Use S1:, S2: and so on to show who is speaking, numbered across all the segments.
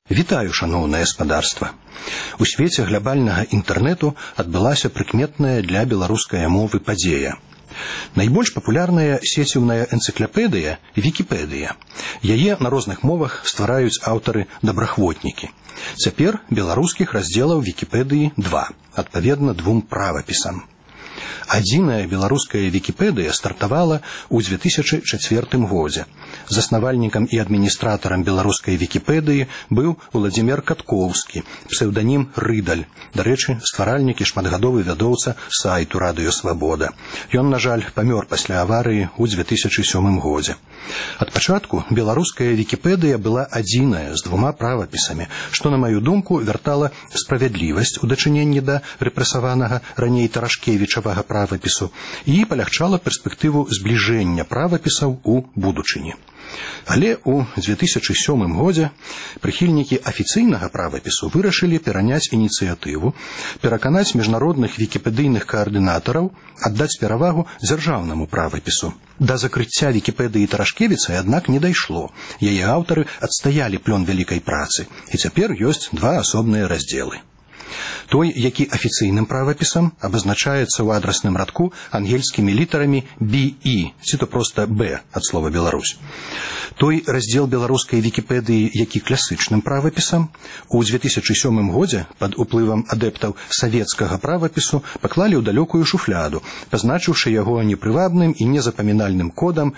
S1: Вітаю, шаноўнае спадарства. У свеце глобальнага інтэрнэту адбылася прыкметная для беларускай мовы падзея. Найбольш папулярная сеціўная энцыклапедыя – Вікіпедыя. Яе на розных мовах ствараюць аўтары-добраахвотнікі. Цяпер беларускіх раздзелаў Вікіпедыі 2, адпаведна 2 правапісам. Адзіная беларуская Вікіпедыя стартавала ў 2004 годзе. Заснавальнікам і адміністратарам беларускай Вікіпедыі быў Уладзімір Каткоўскі, псеўданім Рыдаль. Дарэчы, стваральнік і шматгадовы вядоўца сайту Радыё Свабода. Ён, на жаль, памёр пасля аварыі ў 2007 годзе. Ад пачатку беларуская Вікіпедыя была адзіная з 2 правапісамі, што, на маю думку, вяртала справядлівасць у дачыненні да рэпрэсаванага раней Тарашкевічавага правапісу і палягчала перспектыву збліжэння правапісаў у будучыні. Але ў 2007 годзе прыхільнікі афіцыйнага правапісу вырашылі пераняць ініцыятыву, пераканаць міжнародных вікіпедыйных каардынатараў аддаць перавагу дзяржаўнаму правапісу. Да закрыцця Вікіпедыі Тарашкевіца, аднак, не дайшло. Яе аўтары адстаялі плён вялікай працы, і цяпер ёсць 2 асобныя раздзелы. Той, які афіцыйным правапісам абазначаецца ў адрасным радку ангельскімі літарамі BE, ці то проста Б ад слова Беларусь. Той раздзел беларускай Вікіпедыі, які класычным правапісам, у 2007 годзе пад уплывам адэптаў савецкага правапісу паклалі ў далёкую шуфляду, пазначыўшы яго непрывабным і незапамінальным кодам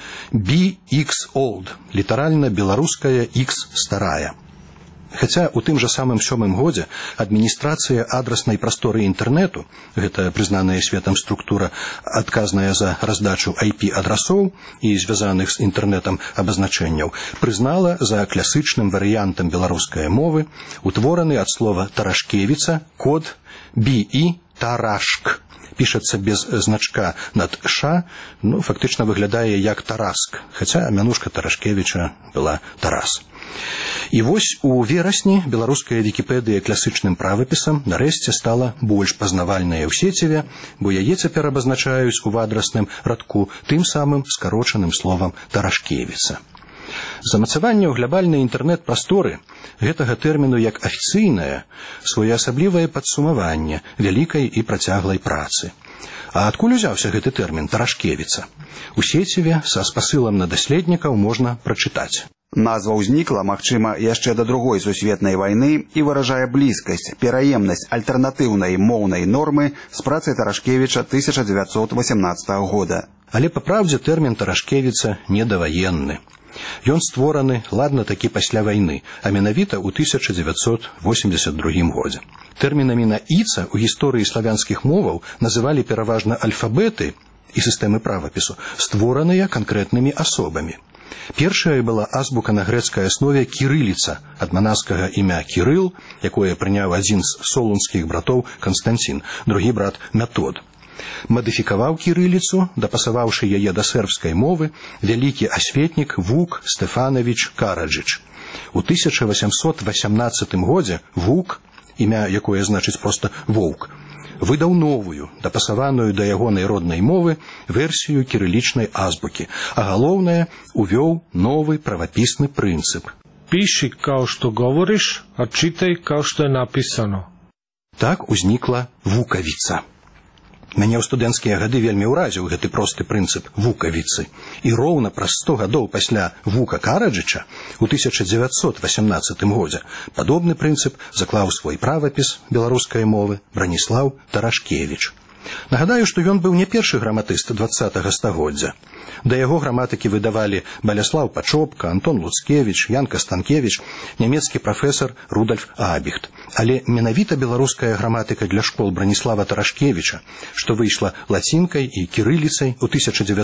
S1: BX-Old, літаральна беларуская X старая. Хаця ў тым жа самым 7 годзе адміністрацыя адраснай прасторы інтэрнэту, гэта прызнаная светам структура, адказная за раздачу IP-адрасоў і звязаных з інтэрнэтам абазначэнняў, прызнала за класычным варыянтам беларускай мовы утвораны ад слова Тарашкевіца код BE Тарашк. Пішацца без значка над «ш», фактычна выглядае як Тараск, хаця мянушка Тарашкевіча была Тарас. І вось у верасні беларуская Вікіпедыя класычным правапісам нарэшце стала больш пазнавальная ў сеціве, бо яе цяпер абазначаюць у адрасным радку тым самым скарочаным словам Тарашкевіца. Замацаванне ў глобальнай інтэрнэт-прасторы гэтага тэрміну як афіцыйнае своеасаблівае падсумаванне вялікай і працяглай працы. А адкуль узяўся гэты тэрмін Тарашкевіца? У сеціве са спасылам на даследнікаў можна прачытаць.
S2: Назва ўзнікла, магчыма, яшчэ да другой сусветнай вайны і выражае блізкасць, пераемнасць альтэрнатыўнай моўнай нормы з працай Тарашкевіча 1918 года.
S1: Але па праўдзе тэрмін Тарашкевіца недаваенны. Ён створаны, ладна, такі пасля вайны, а менавіта ў 1982 годзе. Тэрмінамі на «іца» у гісторыі славянскіх моваў называлі пераважна альфабеты і сістэмы правапісу, створаныя канкрэтнымі асобамі. Першая была азбука на грэцкай аснове кірыліца, ад манаскага імя Кірыл, якое прыняў адзін з солунскіх братоў Канстанцін, другі брат Метод. Мадыфікаваў кірыліцу, дапасаваўшы яе да сербскай мовы, вялікі асветнік Вук Стефанович Караджыч. У 1818 годзе Вук, імя якое значыць проста «воўк», выдаў новую, дапасаваную да ягонай роднай мовы, версію кірылічнай азбукі, а галоўнае, увёў новы правапісны прынцып.
S3: Піші, као што говориш, а читай, као што е написано.
S1: Так узнікла вукавіца. Мяне ў студэнцкія гады вельмі ўразіў гэты просты прынцып вукавіцы. І роўна праз 100 гадоў пасля Вука Караджыча у 1918 годзе падобны прынцып заклаў свой правапіс беларускай мовы Браніслаў Тарашкевіч. Нагадаю, што ён быў не першы граматыст 20-го стагоддзя. Да яго граматыкі выдавалі Баляслаў Пачопка, Антон Луцкевіч, Ян Кастанкевіч, нямецкі прафесар Рудольф Абіхт. Але менавіта беларуская граматыка для школ Браніслава Тарашкевіча, што выйшла лацінкай і кірыліцай у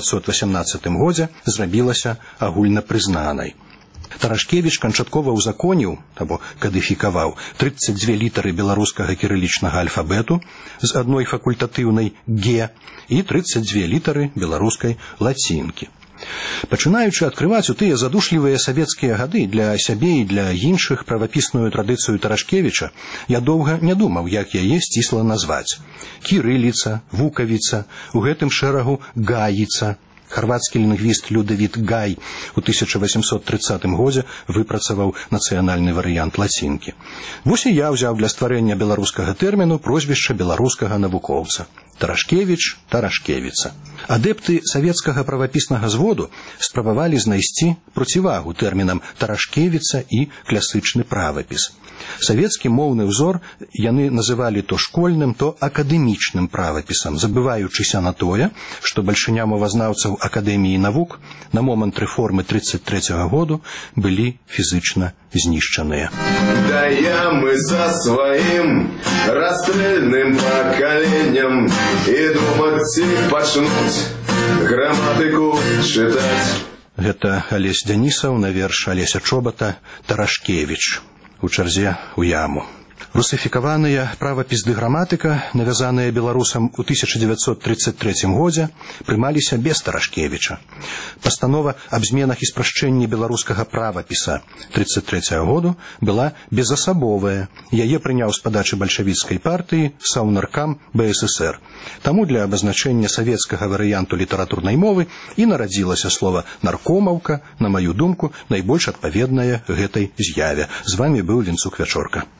S1: 1918 годзе, зрабілася агульнапрызнанай. Тарашкевіч канчаткова ўзаконіў, або кадыфікаваў 32 літары беларускага кірылічнага альфабету з адной факультатыўнай «Г» і 32 літары беларускай лацінкі. Пачынаючы адкрываць у тыя задушлівыя савецкія гады для сябе і для іншых правапісную традыцыю Тарашкевіча, я доўга не думаў, як яе сцісла назваць. Кірыліца, вукавіца, у гэтым шэрагу гаіца. Харвацкі лінгвіст Людавід Гай у 1830 годзе выпрацаваў нацыянальны варыянт лацінкі. Вось і я ўзяў для стварэння беларускага тэрміну прозвішча беларускага навукоўца. Тарашкевіч, Тарашкевіца. Адэпты савецкага правапіснага зводу спрабавалі знайсці процівагу тэрмінам Тарашкевіца і класычны правапіс. Савецкі моўны ўзор яны называлі то школьным, то акадэмічным правапісам, забываючыся на тое, што бальшыня мовазнаўцаў Акадэміі навук на момант рэформы 33-го году былі фізычна знішчаныя.
S4: Да я мы за сваім расстрэльным пакаленнем і думаць пачнуць граматыку чытаць.
S1: Гэта Алесь Дзянісаў на верш Алеся Чобата «Тарашкевіч» у чарзе ў яму. Русифікаваныя правапіс ды граматыка, навязаныя беларусам у 1933 годзе, прымаліся без Тарашкевіча. Пастанова аб зменах і спрашчэнні беларускага правапіса 1933 году была безасабовая. Яе прыняў з падачы бальшавіцкай партыі Саўнаркам БССР. Таму для абазначэння савецкага варыянту літаратурнай мовы і нарадзілася слова «наркомаўка», на маю думку, найбольш адпаведнае гэтай з'яве. З вамі быў Ленцук Вячорка.